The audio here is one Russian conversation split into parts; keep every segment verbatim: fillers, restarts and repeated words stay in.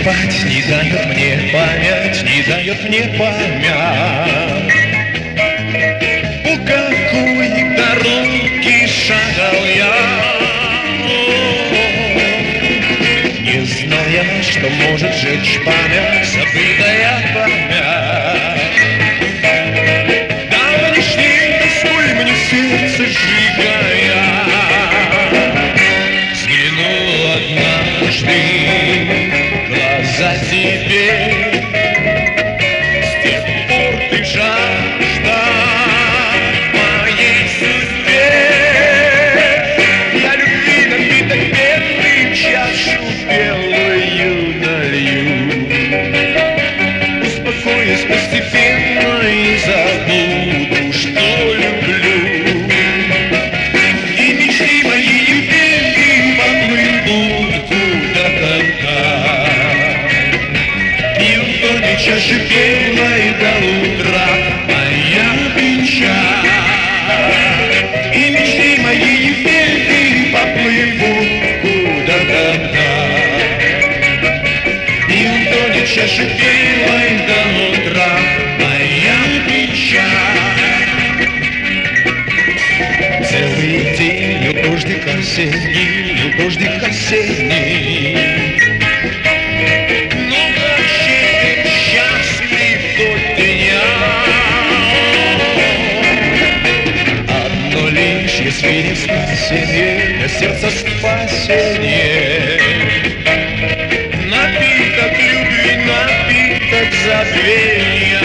спать не дает мне память, не дает мне память. По какой дороге шагал я, не зная, что может жечь память, забытая память. Давнишней тоской мне сердце сжигая, взглянул однажды в глаза тебе. С тех пор ты жажда моей судьбе. Я любви напиток белый, чашу белую налью. Успокоюсь постепенно и забуду, что люблю. И мечты мои любви поплывут куда-то там. И утонет чаша белой до утра моя печаль. И мечты мои любви поплывут куда-то там. И утонет чаша белой до утра моя печаль. Целый день дождик осенний, дождик осенний. Но как же счастлив тот дня. Одно лишь, если не спасение, для сердца спасение. Напиток любви, напиток забвения.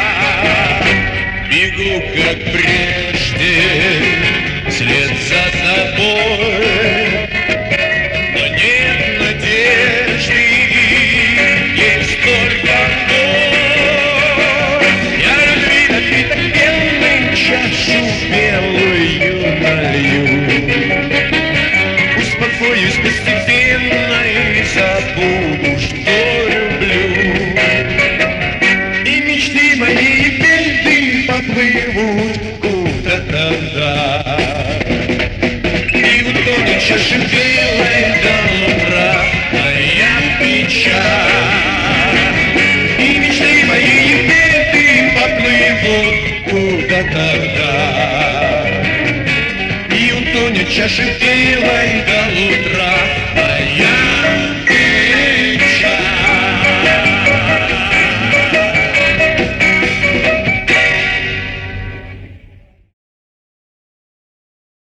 Бегу, как прежде, вслед за тобой, но нет надежды, есть только боль. Я любви напиток белый, чашу белую налью. Успокоюсь постепенно и забуду, что люблю. И мечты мои беды поплывут куда-то вдаль. И утонет чаша белой до утра моя печаль. И мечты мои беды поплывут куда-то вдаль. И утонет чаша белой до утра